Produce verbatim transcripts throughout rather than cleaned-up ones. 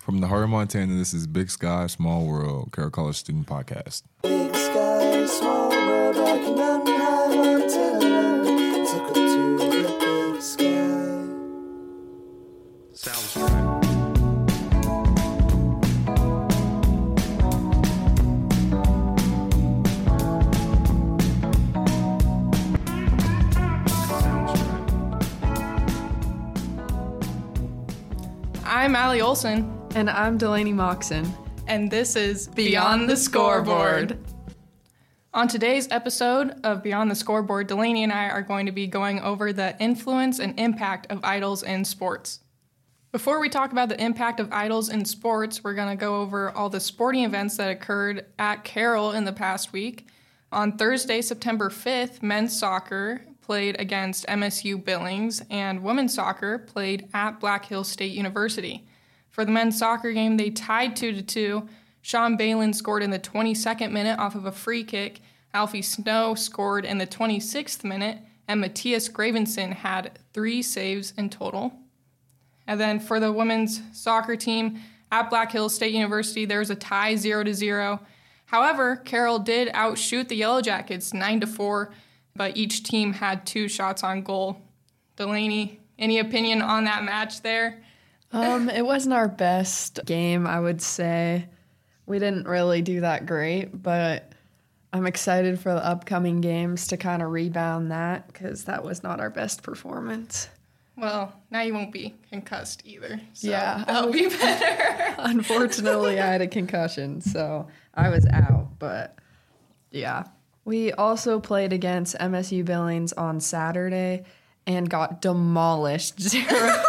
From the heart of Montana, this is Big Sky, Small World, Carroll College Student Podcast. Big sky, small world, like a mountain high Montana. Took her to the big sky. Sounds right. I'm Allie Olson. And I'm Delaney Moxon. And this is Beyond the Scoreboard. On today's episode of Beyond the Scoreboard, Delaney and I are going to be going over the influence and impact of idols in sports. Before we talk about the impact of idols in sports, we're going to go over all the sporting events that occurred at Carroll in the past week. On Thursday, September fifth, men's soccer played against M S U Billings, and women's soccer played at Black Hills State University. For the men's soccer game, they tied two to two. Sean Balin scored in the twenty-second minute off of a free kick. Alfie Snow scored in the twenty-sixth minute, and Matthias Gravenson had three saves in total. And then for the women's soccer team at Black Hills State University, there was a tie zero to zero. However, Carroll did outshoot the Yellow Jackets nine to four, but each team had two shots on goal. Delaney, any opinion on that match there? Um, it wasn't our best game, I would say. We didn't really do that great, but I'm excited for the upcoming games to kind of rebound that because that was not our best performance. Well, now you won't be concussed either, so Yeah. that'll be better. Unfortunately, I had a concussion, so I was out, but yeah. We also played against M S U Billings on Saturday and got demolished zero.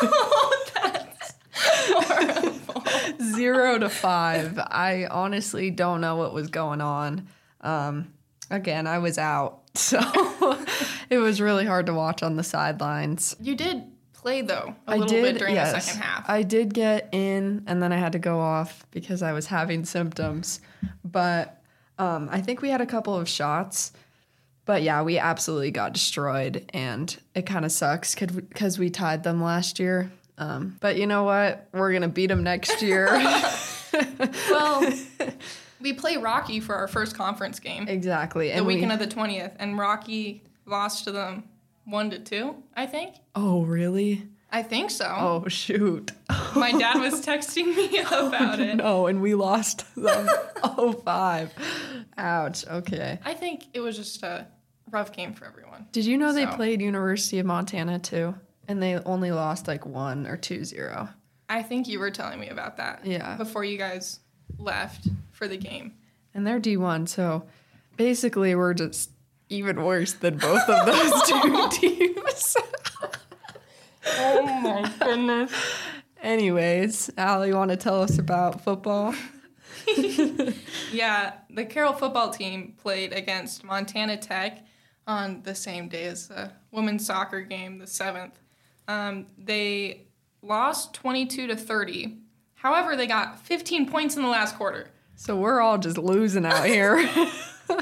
Zero to five. I honestly don't know what was going on. Um, again, I was out, so it was really hard to watch on the sidelines. You did play, though, a I little did, bit during yes. the second half. I did get in, and then I had to go off because I was having symptoms. But um, I think we had a couple of shots. But, yeah, we absolutely got destroyed, and it kind of sucks because we tied them last year. Um, but you know what? We're going to beat them next year. Well, we play Rocky for our first conference game. Exactly. The and weekend we, of the twentieth, and Rocky lost to them one to two, I think. Oh, really? I think so. Oh, shoot. My dad was texting me about it. No, and we lost them oh five. Ouch, okay. I think it was just a rough game for everyone. Did you know they So- played University of Montana, too? And they only lost like one or two zero. I think you were telling me about that. Yeah. Before you guys left for the game. And they're D one, so basically we're just even worse than both of those two teams. Oh my goodness. Anyways, Allie, you want to tell us about football? Yeah, the Carroll football team played against Montana Tech on the same day as the women's soccer game, the seventh. Um, they lost twenty-two to thirty. However, they got fifteen points in the last quarter. So we're all just losing out here. I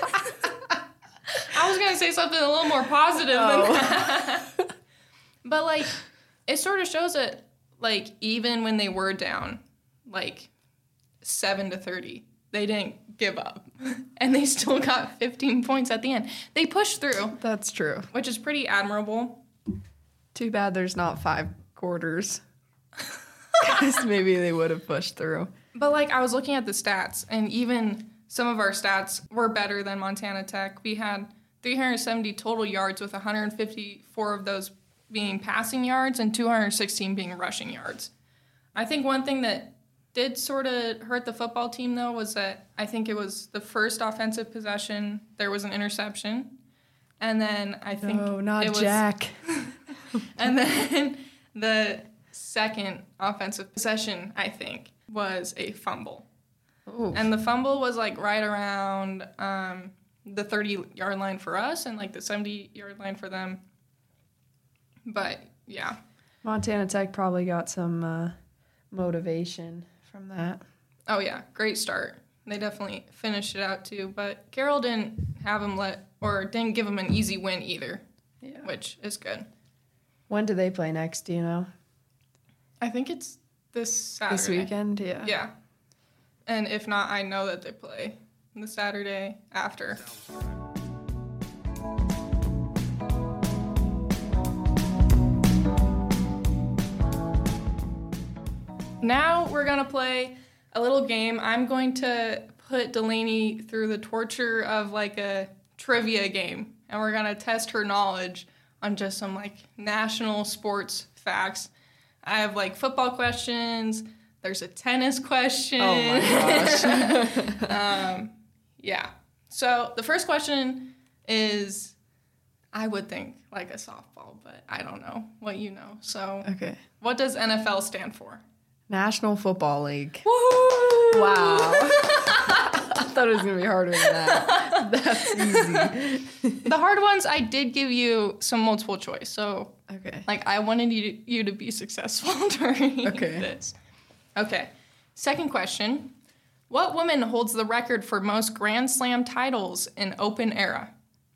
was going to say something a little more positive Oh. than that. But, like, it sort of shows that, like, even when they were down, like, seven to thirty, they didn't give up. And they still got fifteen points at the end. They pushed through, That's true. which is pretty admirable. Too bad there's not five quarters. Because maybe they would have pushed through. But, like, I was looking at the stats, and even some of our stats were better than Montana Tech. We had three hundred seventy total yards, with one hundred fifty-four of those being passing yards and two hundred sixteen being rushing yards. I think one thing that did sort of hurt the football team, though, was that I think it was the first offensive possession, there was an interception. And then I think No, not it was, Jack. And then the second offensive possession, I think, was a fumble. Ooh. And the fumble was, like, right around um, the thirty-yard line for us and, like, the seventy-yard line for them. But, yeah. Montana Tech probably got some uh, motivation from that. Oh, yeah, great start. They definitely finished it out, too. But Carroll didn't have them let, or didn't give them an easy win either, Yeah. which is good. When do they play next, do you know? I think it's this Saturday. This weekend, yeah. Yeah. And if not, I know that they play the Saturday after. Now we're going to play a little game. I'm going to put Delaney through the torture of like a trivia game. And we're going to test her knowledge on just some like national sports facts. I have like football questions. There's a tennis question. Oh my gosh. um, yeah. So the first question is, I would think like a softball, but I don't know what you know. So Okay. what does N F L stand for? National Football League. Woohoo! Wow. I thought it was going to be harder than that. That's easy. The hard ones, I did give you some multiple choice. So, Okay. like, I wanted you to, you to be successful during Okay. this. Okay. Second question. What woman holds the record for most Grand Slam titles in open era?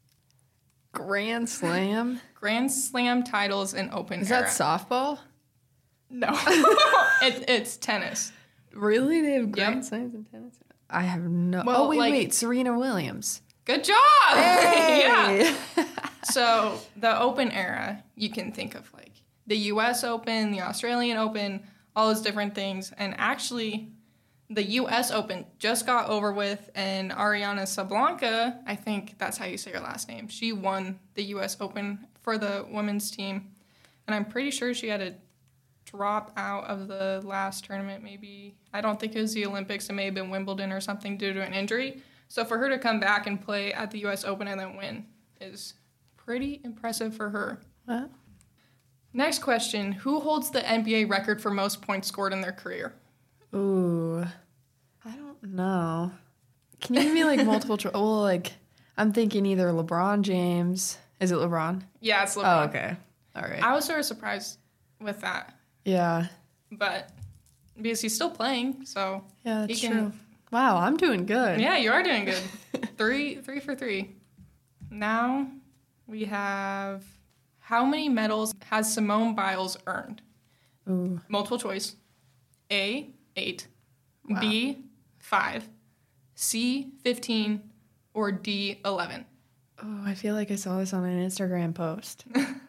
Grand Slam? Grand Slam titles in open Is era. that softball? No. it, it's tennis. Really? They have Grand Yep. Slams in tennis? I have no... Well, oh, wait, like- wait. Serena Williams. Good job! Yeah. So the open era, you can think of like the U S Open, the Australian Open, all those different things. And actually, the U S Open just got over with, and Ariana Sablanka, I think that's how you say her last name, she won the U S Open for the women's team. And I'm pretty sure she had to drop out of the last tournament, maybe. I don't think it was the Olympics. It may have been Wimbledon or something due to an injury. So for her to come back and play at the U S Open and then win is pretty impressive for her. What? Next question. Who holds the N B A record for most points scored in their career? Ooh. I don't know. Can you give me, like, multiple... Cho- well, like, I'm thinking either LeBron James... Is it LeBron? Yeah, it's LeBron. Oh, okay. All right. I was sort of surprised with that, Yeah. but because he's still playing, so Yeah, he that's can- true. Wow, I'm doing good. Yeah, you are doing good. three, three for three. Now we have how many medals has Simone Biles earned? Ooh. Multiple choice. A, eight. Wow. B, five. C, fifteen. Or D, eleven. Oh, I feel like I saw this on an Instagram post.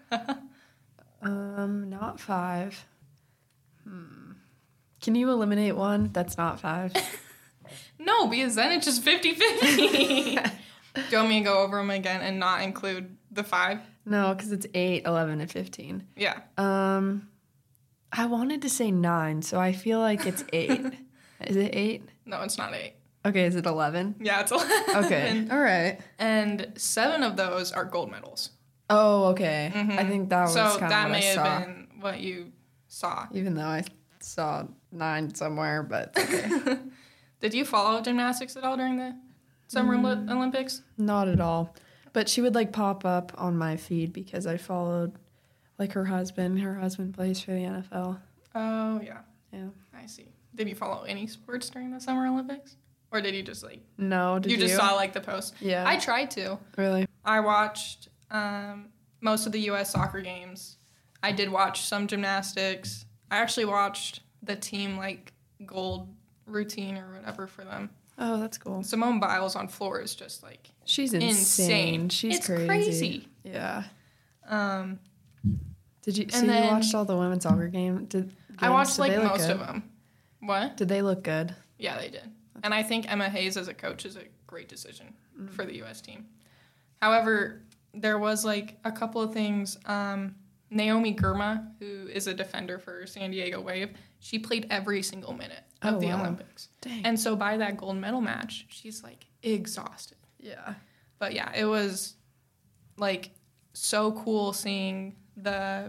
um, not five. Hmm. Can you eliminate one that's not five? No, because then it's just fifty-fifty. Do you want me to go over them again and not include the five? No, because it's eight, eleven, and fifteen. Yeah. Um, I wanted to say nine, so I feel like it's eight. Is it eight? No, it's not eight. Okay, is it eleven? Yeah, it's eleven. Okay, all right. And seven of those are gold medals. Oh, okay. I think that was So kind of that what may I have saw. been what you saw. Even though I saw nine somewhere, but okay. Did you follow gymnastics at all during the Summer Oli- Olympics? Not at all. But she would like pop up on my feed because I followed like her husband. Her husband plays for the N F L. Oh, yeah. Yeah. I see. Did you follow any sports during the Summer Olympics? Or did you just like, No, did you you? just saw like the post? Yeah. I tried to. Really? I watched um, most of the U S soccer games. I did watch some gymnastics. I actually watched the team like gold routine or whatever for them. Oh, that's cool. Simone Biles on floor is just like She's insane. insane. She's It's crazy. crazy. Yeah. um Did you? So And you then- watched all the women's soccer game? Did I games? watched Did like they look most good? of them. What? Did they look good? Yeah, they did. And I think Emma Hayes as a coach is a great decision for the U S team. However, there was like a couple of things. Um, Naomi Girma, who is a defender for San Diego Wave, she played every single minute of Oh, the wow. Olympics. Dang. And so by that gold medal match, she's like exhausted. Yeah. But yeah, it was like so cool seeing the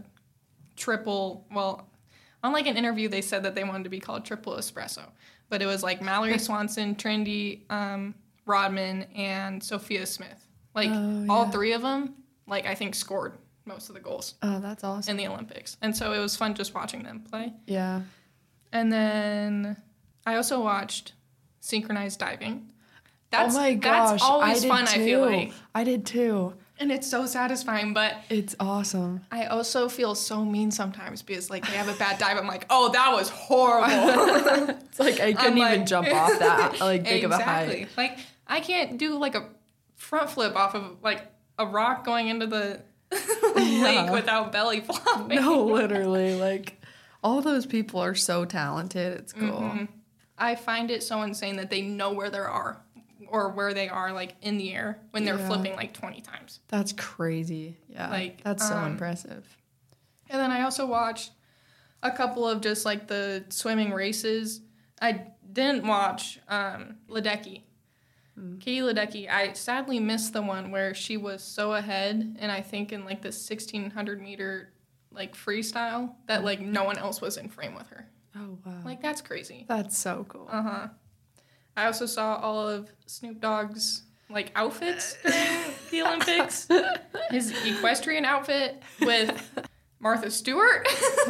triple. Well, on like an interview, they said that they wanted to be called triple espresso, but it was like Mallory Swanson, Trendy um, Rodman, and Sophia Smith. Like Oh, all yeah. three of them, like I think scored most of the goals Oh, that's awesome. in the Olympics, and so it was fun just watching them play. Yeah. And then I also watched synchronized diving. That's oh my gosh. that's always I did fun. Too. I feel like. I did too. And it's so satisfying, but It's awesome. I also feel so mean sometimes because like they have a bad dive. I'm like, oh, that was horrible. It's like I couldn't I'm even like- jump off that like big of a exactly. height. Like I can't do like a front flip off of like a rock going into the lake without belly flopping. No, literally. Like all those people are so talented. It's cool. Mm-hmm. I find it so insane that they know where they are or where they are like in the air when they're Yeah. flipping like twenty times. That's crazy. Yeah. Like, that's so um, impressive. And then I also watched a couple of just like the swimming races. I didn't watch um, Ledecky. Mm. Katie Ledecky. I sadly missed the one where she was so ahead, and I think in like the sixteen hundred meter like freestyle that like no one else was in frame with her. Oh wow. Like that's crazy. That's so cool. Uh huh. I also saw all of Snoop Dogg's like outfits during the Olympics. His equestrian outfit with Martha Stewart.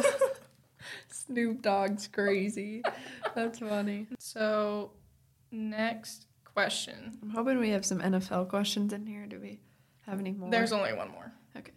Snoop Dogg's crazy. That's funny. So, next question. I'm hoping we have some N F L questions in here. Do we have any more? There's only one more. Okay.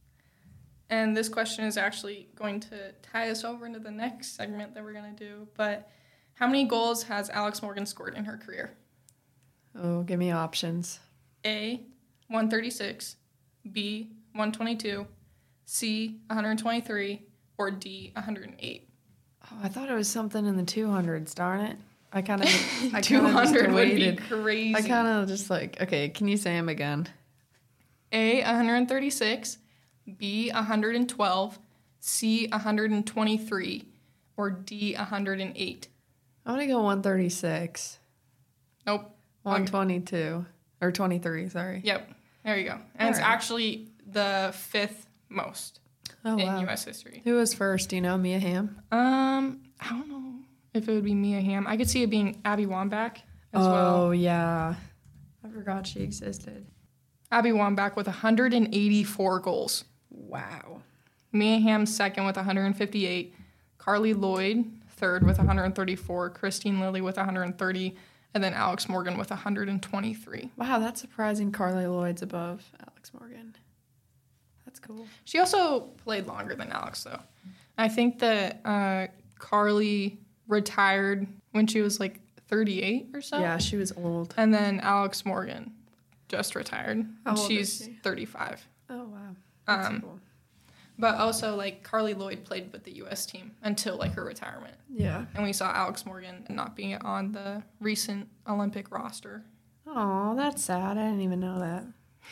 And this question is actually going to tie us over into the next segment that we're going to do. But how many goals has Alex Morgan scored in her career? Oh, give me options. A, one thirty-six, B, one twenty-two, C, one twenty-three, or D, one oh eight? Oh, I thought it was something in the two hundreds. Darn it. I kind of. I two kind of hundred would be waited. crazy. I kind of just like. Okay, can you say them again? A, one thirty-six, B, one twelve, C, one twenty-three, or D, one oh eight? I'm gonna go one thirty-six. Nope. one twenty-two. Or twenty-three, sorry. Yep. There you go. And All it's right. actually the fifth most Oh, in wow. U S history. Who was first? Do you know? Mia Hamm? Um, I don't know if it would be Mia Hamm. I could see it being Abby Wambach as oh, well. yeah. I forgot she existed. Abby Wambach with one hundred eighty-four goals. Wow. Mia Hamm second with one hundred fifty-eight. Carly Lloyd third with one hundred thirty-four. Christine Lilly with one hundred thirty. And then Alex Morgan with one hundred twenty-three. Wow, that's surprising. Carly Lloyd's above Alex Morgan. That's cool. She also played longer than Alex, though. I think that uh, Carly retired when she was like thirty-eight or so. Yeah, she was old. And then Alex Morgan just retired. How and old she's is she? thirty-five. Oh, wow. That's Um, cool. But also, like, Carly Lloyd played with the U S team until, like, her retirement. Yeah. And we saw Alex Morgan not being on the recent Olympic roster. Oh, that's sad. I didn't even know that.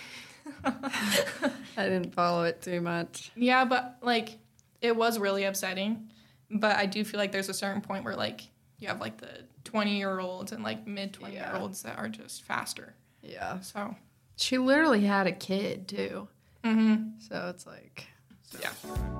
I didn't follow it too much. Yeah, but, like, it was really upsetting. But I do feel like there's a certain point where, like, you have, like, the twenty-year-olds and, like, mid-twenty-year-olds that are just faster. Yeah. So, She literally had a kid, too. mm-hmm. So it's like... Yeah.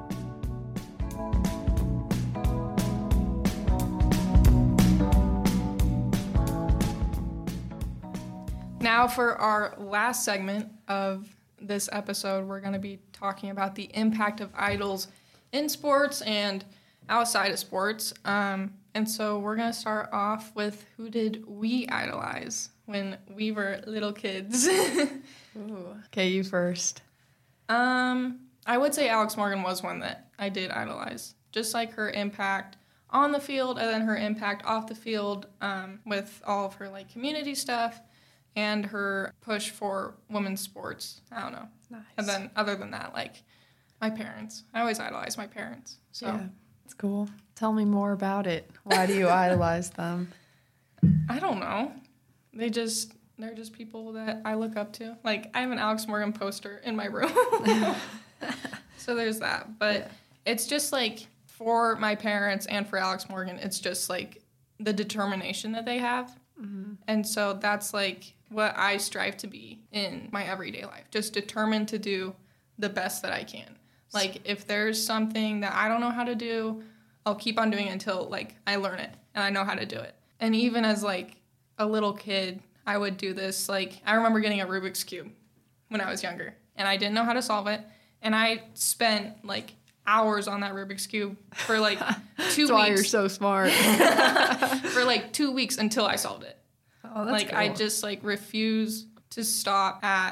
Now for our last segment of this episode, we're going to be talking about the impact of idols in sports and outside of sports. Um, and so we're going to start off with who did we idolize when we were little kids? Ooh. Okay, you first. Um, I would say Alex Morgan was one that I did idolize. Just like her impact on the field and then her impact off the field um, with all of her like community stuff and her push for women's sports. I don't know. Nice. And then other than that, like my parents. I always idolize my parents. So Yeah, that's cool. Tell me more about it. Why do you idolize them? I don't know. They just they're just people that I look up to. Like I have an Alex Morgan poster in my room. So there's that. But Yeah. it's just like for my parents and for Alex Morgan, it's just like the determination that they have. Mm-hmm. And so that's like what I strive to be in my everyday life. Just determined to do the best that I can. Like if there's something that I don't know how to do, I'll keep on doing it until like I learn it and I know how to do it. And even as like a little kid, I would do this. Like I remember getting a Rubik's Cube when I was younger and I didn't know how to solve it. And I spent like hours on that Rubik's Cube for like two That's why weeks. you're so smart. For like two weeks until I solved it. Oh, that's like cool. I just like refuse to stop at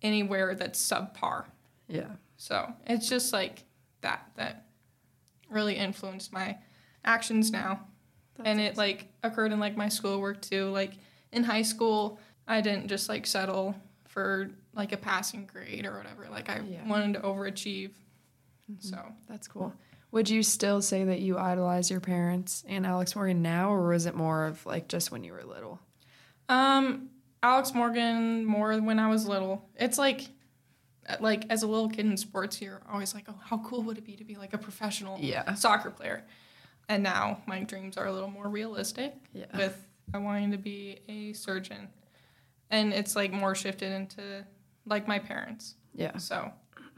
anywhere that's subpar. Yeah. So it's just like that that really influenced my actions now. That's and it awesome. like occurred in like my schoolwork too. Like in high school, I didn't just like settle for like a passing grade or whatever. Like I Yeah. wanted to overachieve. So That's cool. Would you still say that you idolize your parents and Alex Morgan now, or was it more of like just when you were little? Um, Alex Morgan more when I was little. It's like, like as a little kid in sports, you're always like, oh, how cool would it be to be like a professional Yeah. soccer player? And now my dreams are a little more realistic Yeah. with I wanting to be a surgeon. And it's like more shifted into like my parents. Yeah. So,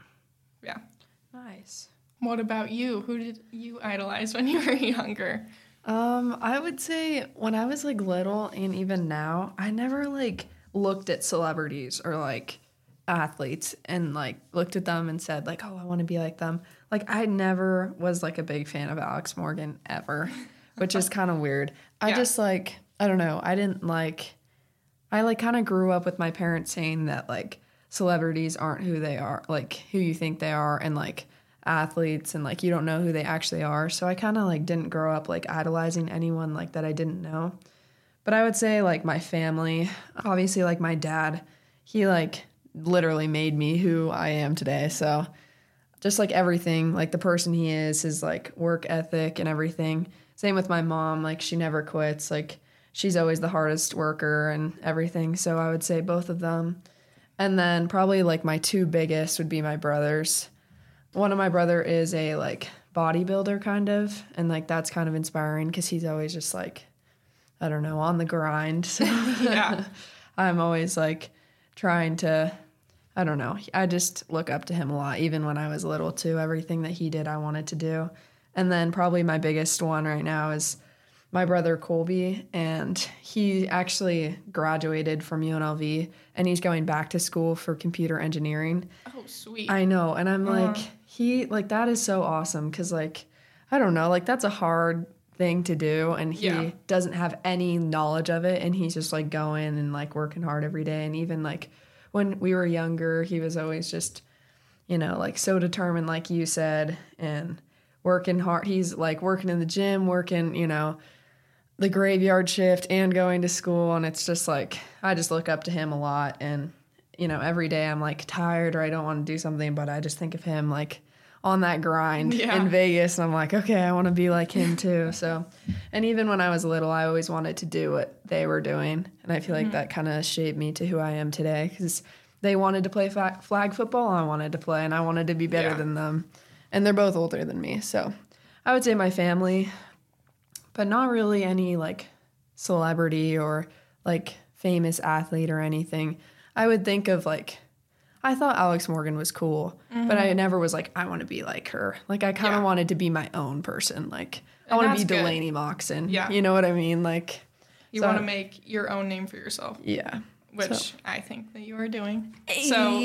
yeah. Nice. What about you? Who did you idolize when you were younger? Um, I would say when I was like little and even now, I never like looked at celebrities or like athletes and like looked at them and said like, oh, I want to be like them. Like I never was like a big fan of Alex Morgan ever, which is kind of weird. I Yeah. just like, I don't know. I didn't like, I like kind of grew up with my parents saying that like celebrities aren't who they are, like who you think they are, and like athletes and like you don't know who they actually are. So I kind of like didn't grow up like idolizing anyone like that I didn't know. But I would say like my family, obviously like my dad, he like literally made me who I am today. So just like everything, like the person he is, his like work ethic and everything. Same with my mom, like she never quits. Like she's always the hardest worker and everything. So I would say both of them. And then probably like my two biggest would be my brothers. One of my brother is a like bodybuilder kind of, and like that's kind of inspiring because he's always just like, I don't know, on the grind. So Yeah. I'm always like trying to, I don't know. I just look up to him a lot, even when I was little too. Everything that he did, I wanted to do. And then probably my biggest one right now is my brother Colby, and he actually graduated from U N L V, and he's going back to school for computer engineering. Oh, sweet. I know, and I'm Uh-huh. like, he like that is so awesome because like I don't know, like that's a hard thing to do, and he Yeah. doesn't have any knowledge of it, and he's just like going and like working hard every day. And even like when we were younger, he was always just, you know, like so determined, like you said, and working hard. He's like working in the gym, working, you know, the graveyard shift and going to school. And it's just like, I just look up to him a lot. And, you know, every day I'm like tired or I don't want to do something, but I just think of him like on that grind Yeah. in Vegas. And I'm like, okay, I want to be like him too. So, and even when I was little, I always wanted to do what they were doing. And I feel like that kind of shaped me to who I am today because they wanted to play fa- flag football. I wanted to play and I wanted to be better Yeah. than them. And they're both older than me. So I would say my family, but not really any like celebrity or like famous athlete or anything. I would think of like, I thought Alex Morgan was cool, but I never was like, I want to be like her. Like I kind of Yeah. wanted to be my own person. Like I And want to be that's good. Delaney Moxon. Yeah. You know what I mean? Like, You so- want to make your own name for yourself, yeah. which So- I think that you are doing. So,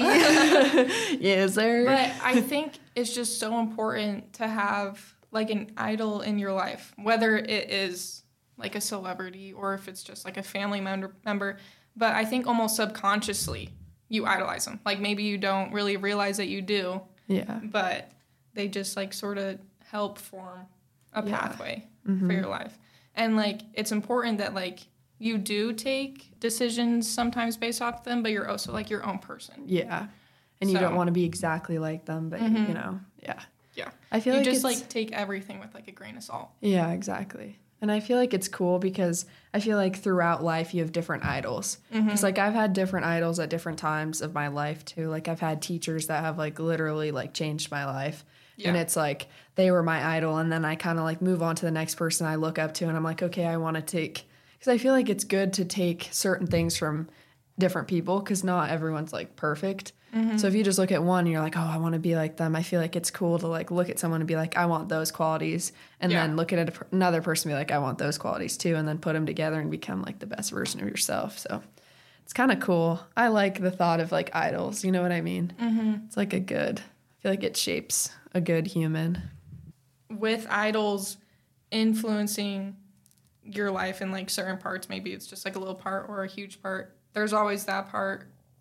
Yes, sir. but I think it's just so important to have like an idol in your life, whether it is like a celebrity or if it's just like a family member. member. But I think almost subconsciously you idolize them. Like maybe you don't really realize that you do, yeah. but they just like sort of help form a Yeah. pathway Mm-hmm. for your life. And like it's important that like you do take decisions sometimes based off them, but you're also like your own person. Yeah. And you So- don't want to be exactly like them, but Mhm. you know, yeah. Yeah. I feel You like just it's- like take everything with like a grain of salt. Yeah, exactly. And I feel like it's cool because I feel like throughout life you have different idols. Because like I've had different idols at different times of my life too. Like I've had teachers that have like literally like changed my life. And Yeah. it's like they were my idol, and then I kind of like move on to the next person I look up to, and I'm like, okay, I want to take, because I feel like it's good to take certain things from different people because not everyone's like perfect. So if you just look at one and you're like, oh, I want to be like them, I feel like it's cool to like look at someone and be like, I want those qualities, and Yeah. then look at a, per- another person and be like, I want those qualities too, and then put them together and become like the best version of yourself. So it's kind of cool. I like the thought of like idols. You know what I mean? Mm-hmm. It's like a good. I feel like it shapes a good human. With idols influencing your life in like certain parts, maybe it's just like a little part or a huge part. There's always that part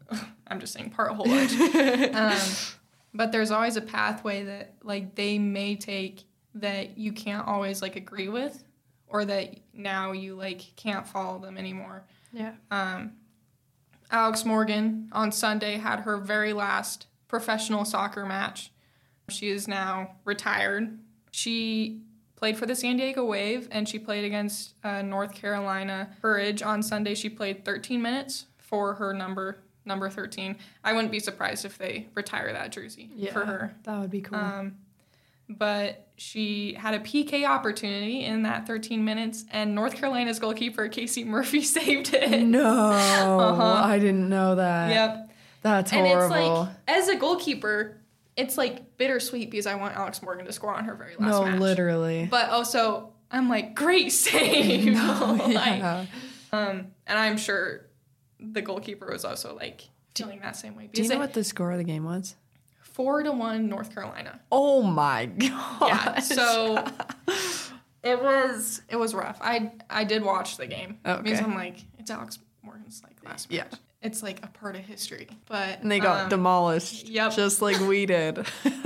I'm just saying part whole lunch. um, but there's always a pathway that like they may take that you can't always like agree with, or that now you like can't follow them anymore. Yeah. Um, Alex Morgan on Sunday had her very last professional soccer match. She is now retired. She played for the San Diego Wave, and she played against uh, North Carolina Courage on Sunday. She played thirteen minutes for her number number thirteen. I wouldn't be surprised if they retire that jersey Yeah, for her. that would be cool. Um, but she had a P K opportunity in that thirteen minutes, and North Carolina's goalkeeper, Casey Murphy, saved it. No, Uh-huh. I didn't know that. Yep. That's And horrible. it's like, as a goalkeeper, it's like bittersweet because I want Alex Morgan to score on her very last no, match. literally. But also, I'm like, great save. No, Like, yeah. um, and I'm sure the goalkeeper was also like feeling that same way. Do you know it- what the score of the game was? Four to one North Carolina. Oh my god! Yeah. So it was it was rough. I I did watch the game Okay. because I'm like, it's Alex Morgan's like last match. Yeah. It's like a part of history. But and they got um, demolished. yep. Just like we did.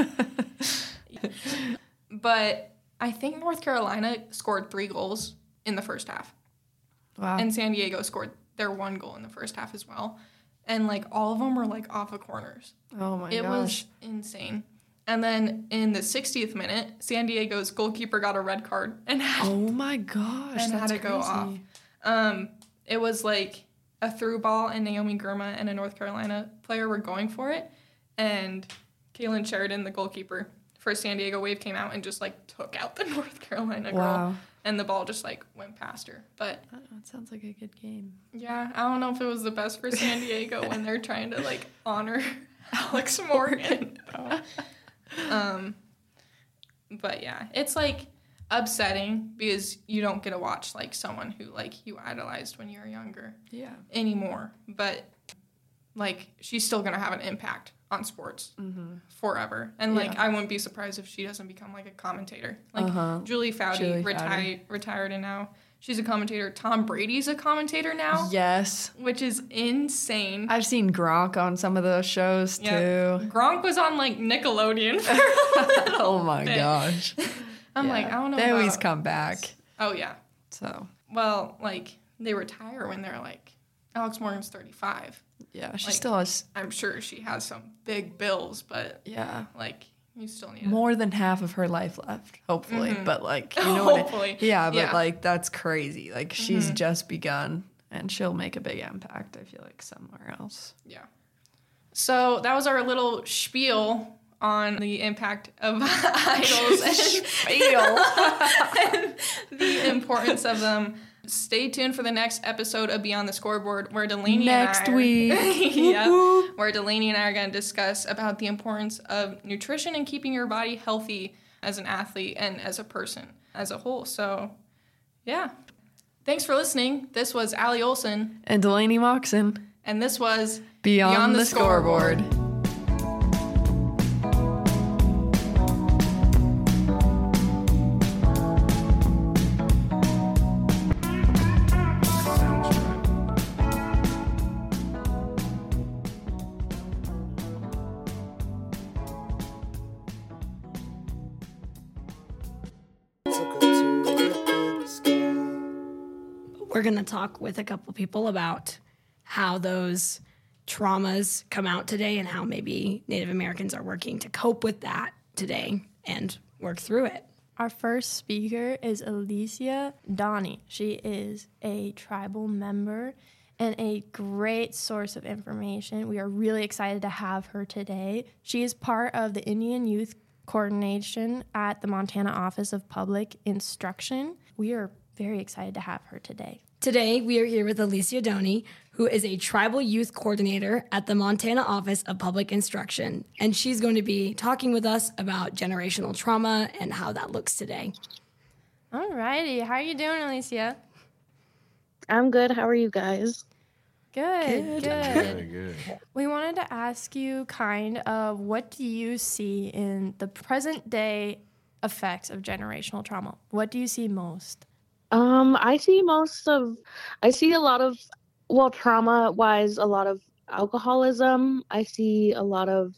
But I think North Carolina scored three goals in the first half. Wow. And San Diego scored their one goal in the first half as well. And like all of them were like off of corners. oh my It gosh. was insane. And then in the sixtieth minute, San Diego's goalkeeper got a red card and had, oh my gosh! and that's had to go crazy. off. Um, it was like a through ball, and Naomi Girma and a North Carolina player were going for it. And Kaylin Sheridan, the goalkeeper for San Diego Wave, came out and just like took out the North Carolina girl. Wow. And the ball just like went past her. But Oh, it sounds like a good game. yeah, I don't know if it was the best for San Diego when they're trying to like honor Alex Morgan. um, but yeah, it's like upsetting because you don't get to watch like someone who like you idolized when you were younger Yeah. anymore. But like she's still gonna have an impact on sports forever, and like Yeah. I wouldn't be surprised if she doesn't become like a commentator. Like Uh-huh. Julie Foudy Julie retired retired and now she's a commentator. Tom Brady's a commentator now, Yes. which is insane. I've seen Gronk on some of those shows Yeah. too. Gronk was on like Nickelodeon. For Oh my bit. gosh. I'm Yeah. like, I don't know. They always about- come back. Oh yeah. So Well, like they retire when they're like Alex Morgan's thirty-five. yeah, she Like- still has. I'm sure she has some big bills, but Yeah. like you still need More than half of her life left, hopefully. Mhm. But like, you know what? Hopefully. Yeah, but Yeah. like that's crazy. Like she's Mhm. just begun, and she'll make a big impact. I feel like somewhere else. Yeah. So that was our little spiel on the impact of idols and, and the importance of them. Stay tuned for the next episode of Beyond the Scoreboard, where Delaney Next and I are, week. yeah, Whoop, whoop. where Delaney and I are going to discuss about the importance of nutrition and keeping your body healthy as an athlete and as a person as a whole. So, yeah. Thanks for listening. This was Allie Olson, And Delaney Moxon, and this was Beyond, the, scoreboard. Took her to the big sky. We're going to talk with a couple people about how those traumas come out today and how maybe Native Americans are working to cope with that today and work through it. Our first speaker is Alicia Donnie. She is a tribal member and a great source of information. We are really excited to have her today. She is part of the Indian Youth Coordination at the Montana Office of Public Instruction. We are very excited to have her today. Today, we are here with Alicia Doney, who is a tribal youth coordinator at the Montana Office of Public Instruction. And she's going to be talking with us about generational trauma and how that looks today. All righty. How are you doing, Alicia? I'm good. How are you guys? Good, good. Very good. We wanted to ask you kind of what do you see in the present day effects of generational trauma? What do you see most? Um, I see most of, I see a lot of, well, trauma-wise, a lot of alcoholism. I see a lot of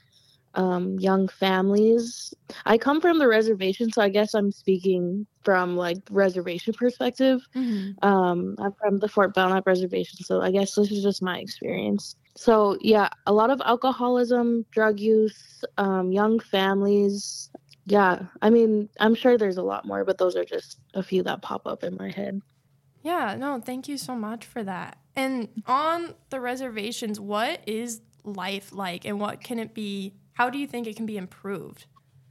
um, young families. I come from the reservation, so I guess I'm speaking from like reservation perspective. Mm-hmm. Um, I'm from the Fort Belknap reservation, so I guess this is just my experience. So yeah, a lot of alcoholism, drug use, um, young families. Yeah, I mean, I'm sure there's a lot more, but those are just a few that pop up in my head. Yeah, no, thank you so much for that. And on the reservations, what is life like and what can it be? How do you think it can be improved?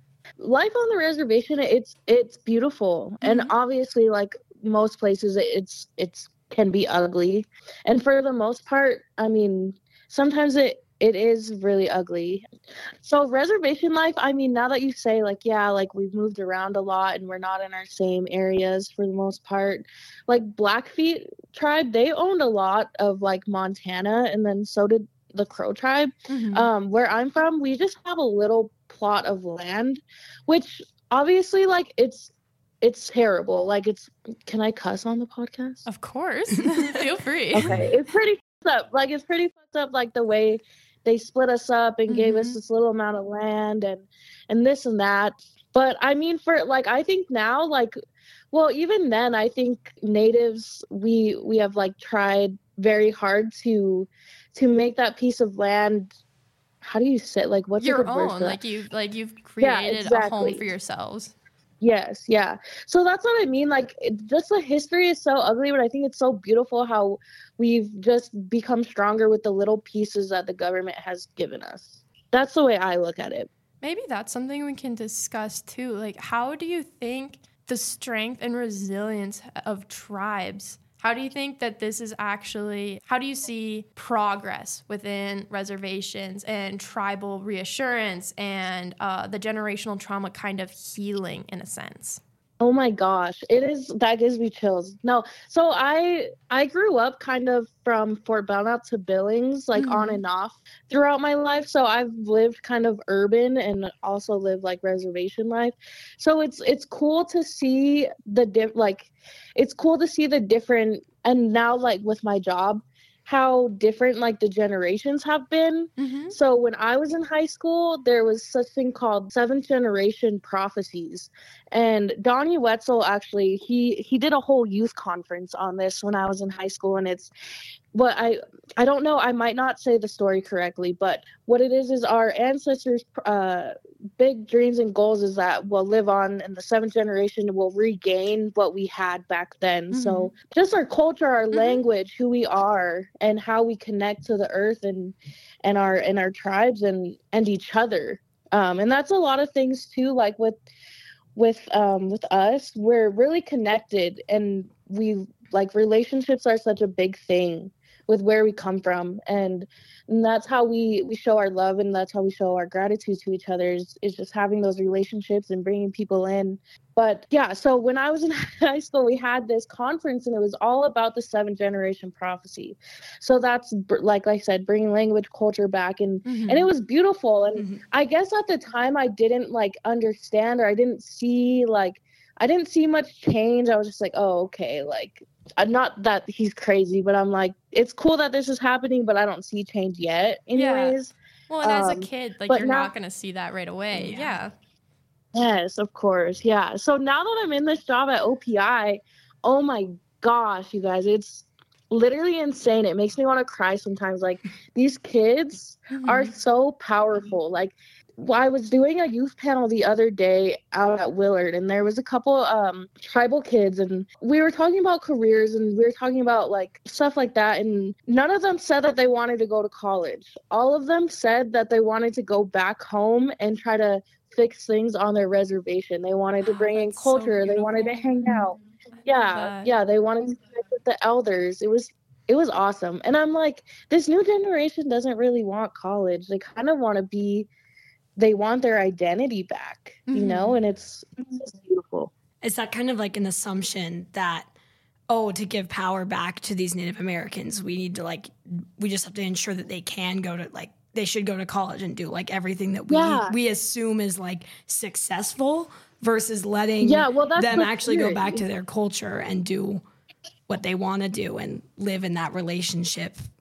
Life on the reservation, it's it's beautiful, and Mhm. obviously, like most places, it's it's can be ugly, and for the most part, I mean, sometimes it it is really ugly. So reservation life, I mean, now that you say like, yeah, like we've moved around a lot and we're not in our same areas for the most part. Like Blackfeet tribe, they owned a lot of like Montana, and then so did the Crow tribe. Mhm. Um, where I'm from, we just have a little plot of land, which obviously like it's it's terrible. Like it's can I cuss on the podcast? Of course. Feel free. Okay, it's pretty fucked up. Like it's pretty fucked up. Like the way they split us up and gave us Mhm. this little amount of land and and this and that. But I mean, for like, I think now, like, well, even then, I think natives we we have like tried very hard to to make that piece of land. How do you say like what's a Your good word for own, that? like you've like you've Yeah, created a home exactly. for yourselves. Yes, yeah. So that's what I mean. Like, it, just the history is so ugly, but I think it's so beautiful how we've just become stronger with the little pieces that the government has given us. That's the way I look at it. Maybe that's something we can discuss too. Like, how do you think the strength and resilience of tribes, how do you think that this is actually, how do you see progress within reservations and tribal reassurance and uh, the generational trauma kind of healing in a sense? Oh my gosh, it is that gives me chills. No, so I I grew up kind of from Fort Belknap to Billings, like on Mhm. and off throughout my life. So I've lived kind of urban and also lived like reservation life. So it's it's cool to see the diff like it's cool to see the different and now like with my job how different like the generations have been. Mm-hmm. So when I was in high school, there was such thing called seventh generation prophecies. And Donnie Wetzel actually he he did a whole youth conference on this when I was in high school, and it's what I I don't know, I might not say the story correctly, but what it is is our ancestors uh big dreams and goals is that we'll live on in the seventh generation, we'll regain what we had back then. Mhm. So just our culture, our Mhm. language, who we are and how we connect to the earth and and our and our tribes and and each other. Um and that's a lot of things too, like with with um with us, we're really connected, and we like relationships are such a big thing with where we come from, and, and that's how we we show our love, and that's how we show our gratitude to each other is, is just having those relationships and bringing people in. But yeah, so when I was in high school, we had this conference, and it was all about the seventh generation prophecy. So that's br- like I said, bringing language, culture back, and Mm-hmm. and it was beautiful. And Mhm. I guess at the time I didn't like understand, or I didn't see like I didn't see much change. I was just like, oh, okay, like uh, not that he's crazy, but I'm like, it's cool that this is happening, but I don't see change yet. Yeah. Anyways, Well, and as a Um, kid, like but you're now- not going to see that right away. Yeah. Yeah. yes, of course, yeah. So now that I'm in this job at O P I, oh my gosh, you guys, it's literally insane. It makes me want to cry sometimes. Like these kids are Mhm. so powerful. Like I was doing a youth panel the other day out at Willard, and there was a couple um tribal kids, and we were talking about careers, and we were talking about like stuff like that, and none of them said that they wanted to go to college. All of them said that they wanted to go back home and try to fix things on their reservation. They wanted to Wow, bring in that's so culture. They wanted to beautiful. hang out. I love Yeah, that. yeah, they wanted to connect with the elders. It was it was awesome. And I'm like, this new generation doesn't really want college. They kind of want to be they want their identity back, you know, Mhm. and it's, it's just beautiful. Is that kind of like an assumption that, oh, to give power back to these Native Americans, we need to like, we just have to ensure that they can go to like, they should go to college and do like everything that we Yeah. we assume is like successful versus letting Yeah, well, that's them the actually go back theory. to their culture and do what they want to do and live in that relationship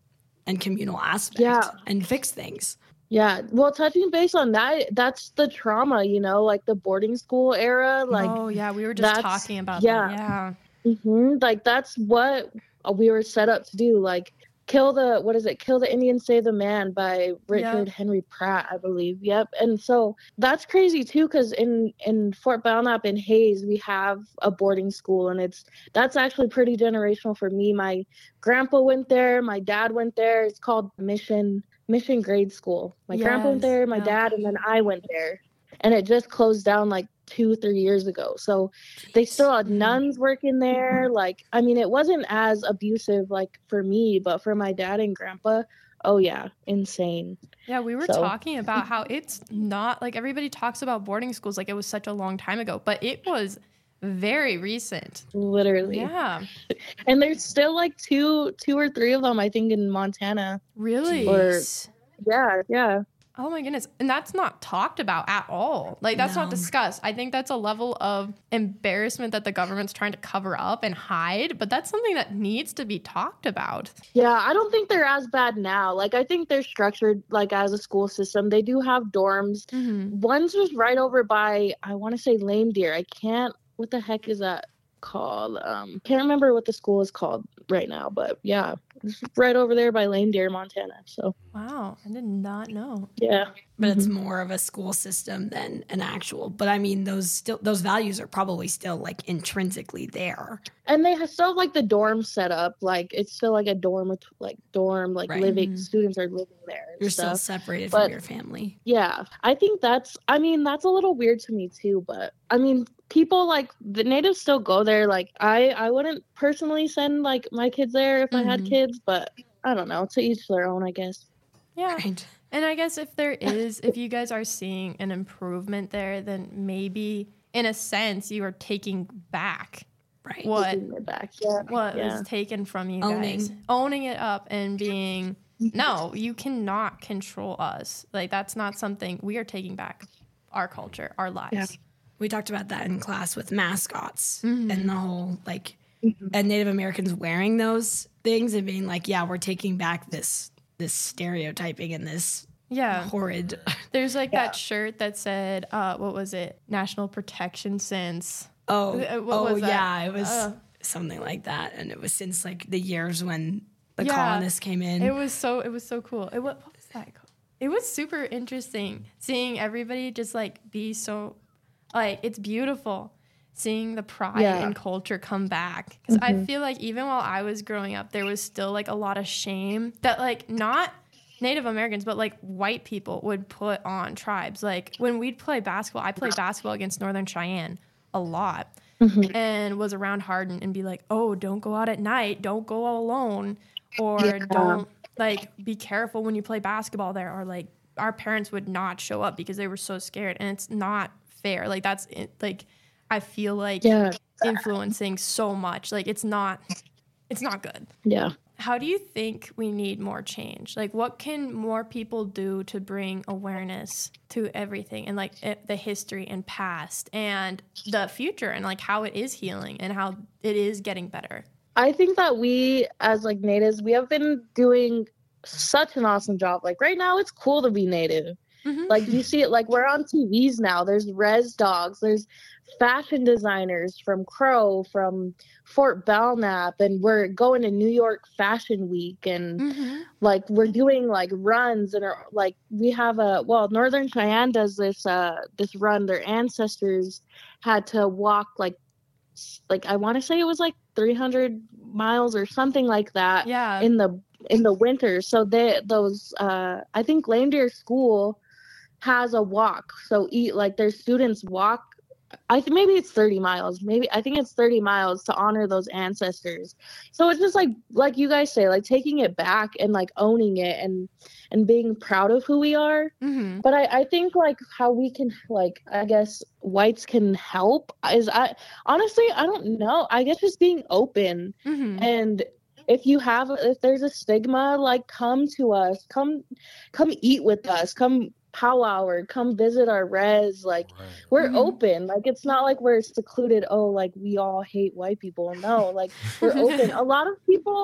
and communal aspect Yeah. and fix things. Yeah. Well, touching base on that, that's the trauma, you know, like the boarding school era. Like, oh yeah, we were just that's- talking about yeah. that. Yeah. hmm like that's what we were set up to do. Like, kill the, what is it? Kill the Indian, Save the Man by Richard Yep. Henry Pratt, I believe. Yep. And so that's crazy too, because in, in Fort Belknap in Hayes, we have a boarding school, and it's, that's actually pretty generational for me. My grandpa went there, my dad went there. It's called Mission, Mission Grade School. My grandpa went Yes, there, my yeah. dad, and then I went there. And it just closed down like two, three years ago. So they still had nuns working there. Like, I mean, it wasn't as abusive like for me, but for my dad and grandpa, oh yeah, insane. Yeah, we were So- talking about how it's not like everybody talks about boarding schools like it was such a long time ago, but it was very recent. Literally. Yeah, And there's still like two, two or three of them, I think, in Montana. really. Or- Yeah, yeah. Oh my goodness. And that's not talked about at all. Like, that's No. not discussed. I think that's a level of embarrassment that the government's trying to cover up and hide, but that's something that needs to be talked about. Yeah, I don't think they're as bad now. Like, I think they're structured like as a school system. They do have dorms. Mm-hmm. One's just right over by, I want to say Lame Deer. I can't, what the heck is that called? Um, can't remember what the school is called right now, but yeah, it's right over there by Lame Deer, Montana. So Wow, I did not know. yeah, But it's more of a school system than an actual. But I mean, those still those values are probably still like intrinsically there. and they have still have, like the dorm set up. Like it's still like a dorm, with, like dorm, like Right. living Mhm. students are living there. And You're stuff. still separated But- from your family. Yeah, I think that's, I mean, that's a little weird to me too, but I mean, people like the natives still go there. Like I, I wouldn't personally send like my kids there if I had Mhm. kids, but I don't know, to each their own, I guess. Yeah. Right. And I guess if there is, if you guys are seeing an improvement there, then maybe in a sense you are taking back Right. what Taking it back. Yeah. what yeah. was taken from you Owning. guys. Owning it up and being, no, you cannot control us. Like, that's not something we are taking back our culture, our lives. Yeah. We talked about that in class with mascots Mhm. and the whole like and Native Americans wearing those things and being like, yeah, we're taking back this this stereotyping and this Yeah. horrid. There's like Yeah. that shirt that said, uh, what was it? National Protection Since. Oh, Uh, what oh was that? yeah, it was Uh. something like that, and it was since like the years when the Yeah. colonists came in. It was so, it was so cool. It, what, what was that called? It was super interesting seeing everybody just like be so, like, it's beautiful seeing the pride Yeah. and culture come back. Because I feel like even while I was growing up, there was still like a lot of shame that like not Native Americans, but like white people would put on tribes. Like when we'd play basketball, I played basketball against Northern Cheyenne a lot and was around Hardin and be like, oh, don't go out at night. Don't go alone. Or Yeah. don't like be careful when you play basketball there. Or like our parents would not show up because they were so scared. And it's not fair. Like that's it, like I feel like Yeah. influencing so much. Like it's not it's not good. Yeah. How do you think we need more change? Like, what can more people do to bring awareness to everything and like it, the history and past and the future and like how it is healing and how it is getting better? I think that we, as like natives, we have been doing such an awesome job. Like right now, it's cool to be native. Mhm. Like you see it, like we're on T Vs now. There's res dogs. There's fashion designers from Crow, from Fort Belknap, and we're going to New York Fashion Week, and Mhm. like we're doing like runs, and are, like we have a well, Northern Cheyenne does this uh this run. Their ancestors had to walk like s- like I want to say it was like three hundred miles or something like that Yeah. in the in the winter. So they those uh I think Lame Deer School has a walk. So eat like their students walk. I think maybe it's thirty miles. Maybe I think it's thirty miles to honor those ancestors. So it's just like like you guys say, like taking it back and like owning it and and being proud of who we are. Mhm. But I, I think like how we can like I guess whites can help is I honestly I don't know. I guess just being open Mhm. and if you have if there's a stigma, like come to us, come come eat with us, come powwow or come visit our res. Like we're Mhm. open. Like it's not like we're secluded, oh like we all hate white people. No, like we're open. A lot of people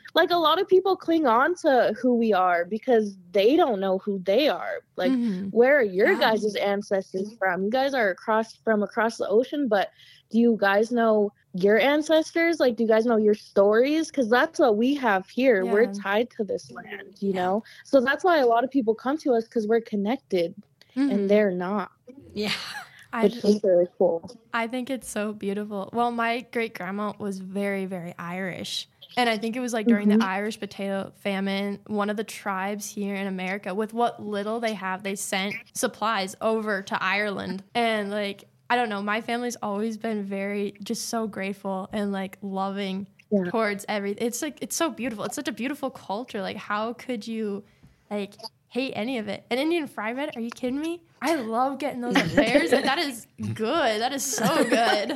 like a lot of people cling on to who we are because they don't know who they are. Like, Mhm. where are your Yeah. guys' ancestors from? You guys are across from across the ocean, but do you guys know your ancestors? Like, do you guys know your stories? Because that's what we have here. We're Yeah. tied to this land, you Yeah. know? So that's why a lot of people come to us because we're connected Mhm. and they're not, Yeah. I, which is really cool. I think it's so beautiful. Well, my great grandma was very, very Irish. And I think it was like during Mhm. the Irish potato famine, one of the tribes here in America, with what little they have, they sent supplies over to Ireland. And like, I don't know, my family's always been very, just so grateful and like loving Yeah. towards everything. It's like, it's so beautiful. It's such a beautiful culture. Like, how could you like hate any of it? An Indian fry bread? Are you kidding me? I love getting those at fairs. Like, that is good. That is so good.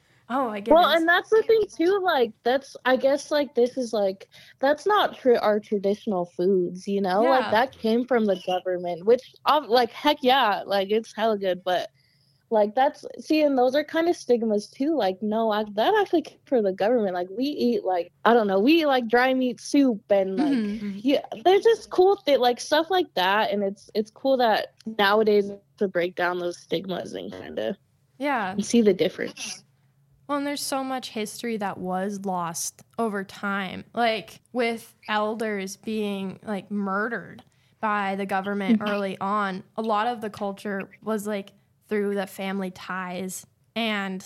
Oh my goodness. Well, and that's the thing too. Like, that's I guess like this is like that's not tr- our traditional foods, you know. Yeah. Like that came from the government, which um, like heck yeah, like it's hella good. But like that's see, and those are kind of stigmas too. Like no, I, that actually came from the government. Like we eat like I don't know, we eat like dry meat soup and like Mhm. yeah, there's just cool thing like stuff like that, and it's it's cool that nowadays to break down those stigmas and kind of Yeah. see the difference. Well, and there's so much history that was lost over time, like with elders being like murdered by the government early on. A lot of the culture was like through the family ties, and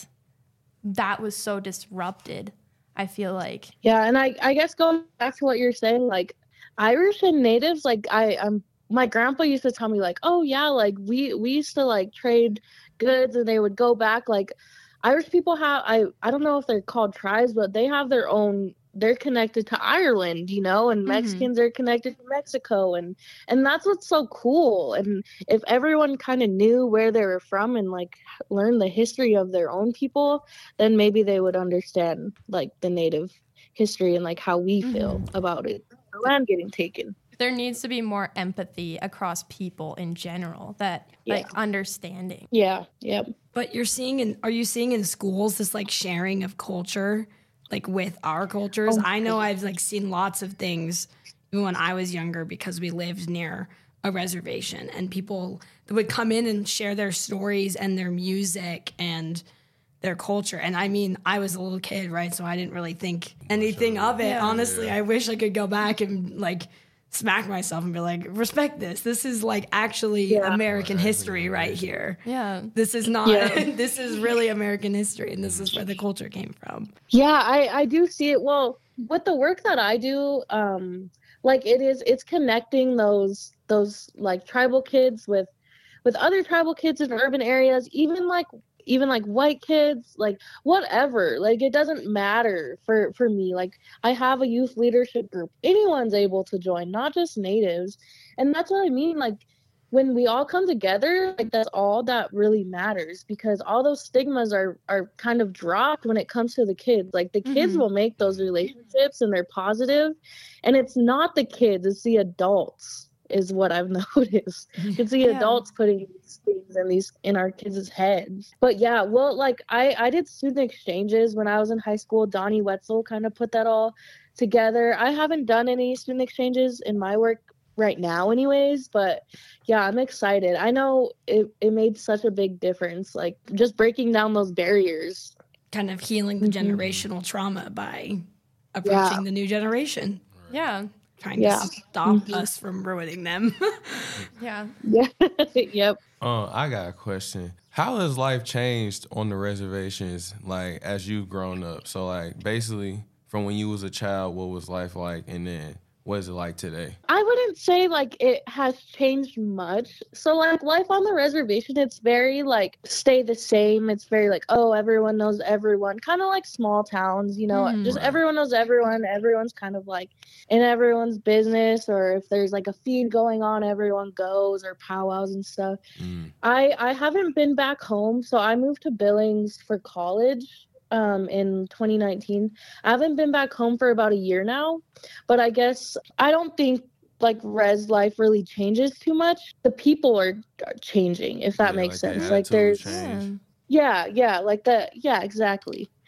that was so disrupted, I feel like. Yeah, and I I guess going back to what you're saying, like Irish and natives, like I I'm my grandpa used to tell me like, oh yeah, like we we used to like trade goods and they would go back. Like Irish people have I I don't know if they're called tribes, but they have their own. They're connected to Ireland, you know, and Mhm. Mexicans are connected to Mexico, and and that's what's so cool. And if everyone kind of knew where they were from and like learned the history of their own people, then maybe they would understand like the native history and like how we feel about it, the land getting taken. There needs to be more empathy across people in general, that like understanding. Yeah, yep. But you're seeing in are you seeing in schools this like sharing of culture, like with our cultures? I know I've like seen lots of things even when I was younger because we lived near a reservation, and people that would come in and share their stories and their music and their culture. And I mean, I was a little kid, right? So I didn't really think anything of it. Honestly, I wish I could go back and like smack myself and be like, respect this. This is like actually Yeah. American history right here. Yeah. This is not, Yeah. this is really American history, and this is where the culture came from. Yeah, I, I do see it. Well, with the work that I do, um, like it is, it's connecting those those like tribal kids with with other tribal kids in urban areas, even like even like white kids, like whatever. Like it doesn't matter for for me. Like I have a youth leadership group. Anyone's able to join, not just natives. And that's what I mean. Like when we all come together, like that's all that really matters, because all those stigmas are are kind of dropped when it comes to the kids. Like the kids Mhm. will make those relationships and they're positive, and it's not the kids, it's the adults is what I've noticed. It's the Yeah. adults putting these things in these in our kids' heads. But yeah, well, like I I did student exchanges when I was in high school. Donnie Wetzel kind of put that all together. I haven't done any student exchanges in my work right now anyways, but yeah, I'm excited. I know it, it made such a big difference, like just breaking down those barriers. Kind of healing the Mhm. generational trauma by approaching Yeah. the new generation, Yeah. trying Yeah. to stop Mhm. us from ruining them. Yeah. Yeah. Yep. Uh, I got a question. How has life changed on the reservations, like as you've grown up? So, like, basically, from when you was a child, what was life like, and then what is it like today? I wouldn't say like it has changed much. So like life on the reservation, it's very like stay the same. It's very like, oh, everyone knows everyone. Kind of like small towns, you know, Mhm. just Right. everyone knows everyone. Everyone's kind of like in everyone's business, or if there's like a feed going on, everyone goes, or powwows and stuff. Mm. I I haven't been back home, so I moved to Billings for college um in twenty nineteen. I haven't been back home for about a year now, but I guess I don't think like res life really changes too much. The people are, are changing, if that Yeah, makes like the sense. Like attitude there's change. yeah, yeah, like the yeah, exactly.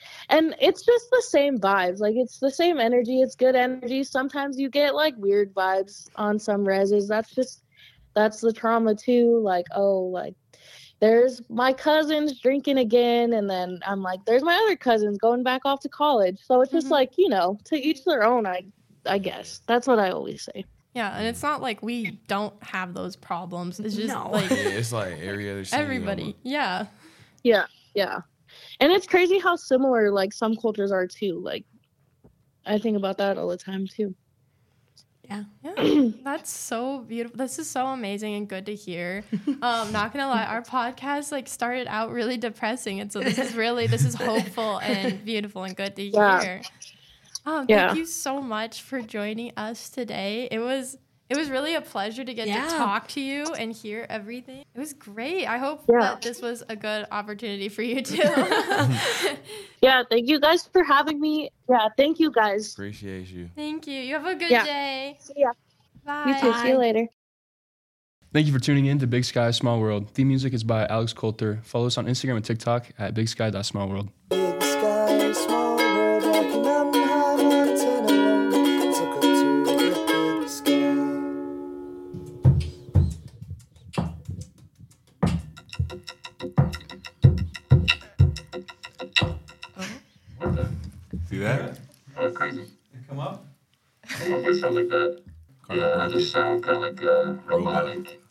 and it's just the same vibes. Like it's the same energy. It's good energy. Sometimes you get like weird vibes on some reses. That's just that's the trauma too. Like, oh, like there's my cousins drinking again, and then I'm like, there's my other cousins going back off to college. So it's just Mhm. like, you know, to each their own. I I guess that's what I always say. Yeah, and it's not like we don't have those problems. It's just No. like Yeah, it's like every other city. everybody. Yeah. Yeah, yeah. And it's crazy how similar like some cultures are too. Like I think about that all the time too. Yeah. Yeah, that's so beautiful. This is so amazing and good to hear. Um, not gonna lie, our podcast like started out really depressing, and so this is really this is hopeful and beautiful and good to Yeah. hear. Um, Yeah. Thank you so much for joining us today. It was it was really a pleasure to get Yeah. to talk to you and hear everything. It was great. I hope Yeah. that this was a good opportunity for you too. Yeah, thank you guys for having me. Yeah, thank you guys. Appreciate you. Thank you. You have a good Yeah. day. See ya. Bye. You too. See you later. Thank you for tuning in to Big Sky Small World. Theme music is by Alex Coulter. Follow us on Instagram and TikTok at big sky dot small world. Big sky, small world, like a mountain high mountain alone. Took her to the big sky. See that? Come up. It sounds like that. Yeah, it just sounds kind of like a robotic.